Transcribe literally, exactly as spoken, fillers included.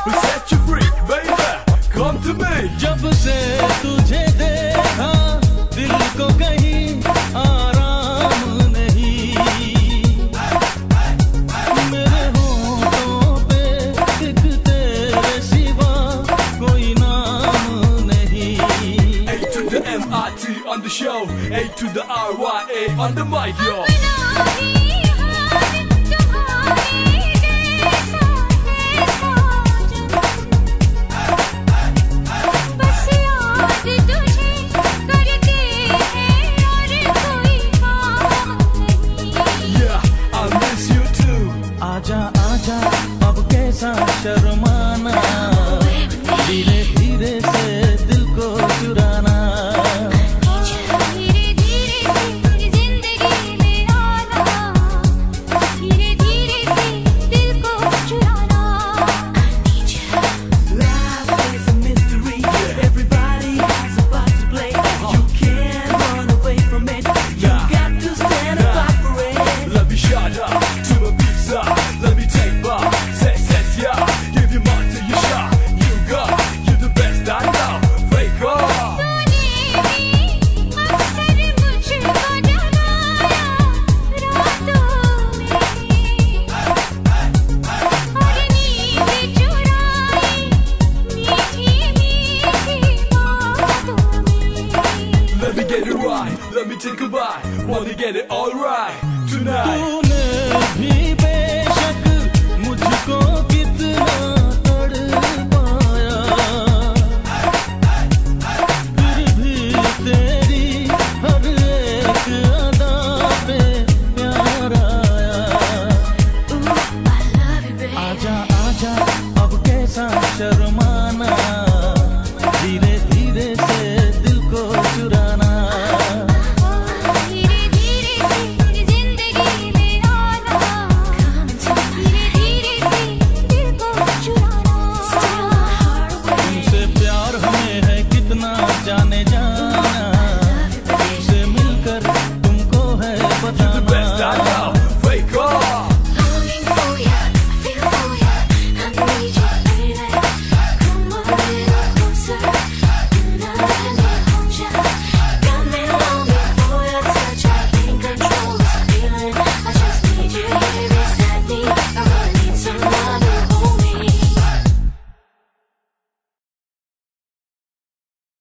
will set you free, baby. Come to me. जब से तुझे देखा दिल को कहीं आराम नहीं, मेरे होठों पे एक तेरे सिवा कोई नाम नहीं। A to the M I T on the show, A to the R Y A on the mic, yo. आजा आजा अब कैसा शर्माना, धीरे धीरे से दिल को चुराना, धीरे धीरे से जिंदगी में आना, धीरे धीरे से दिल को चुराना। Life is a mystery. Everybody has a part to play. You can't run away from it. You got to stand up for it. Let me shut up to my pizza. Let me take back. Say, says, yeah. Give you more to your shot. You got, you the best I know. Wake up. तूने भी अक्सर मुझको जगाया रातों में, और नींद चुराई मीठी मीठी बातों में। Let me get it right. Let me take a bite. Wanna get it all right tonight. तूने भी बेशक मुझको कितना तड़पाया, फिर भी तेरी हर एक अदा पे प्यार आया। Ooh, I love you, baby. आजा आजा अब कैसा शर्मा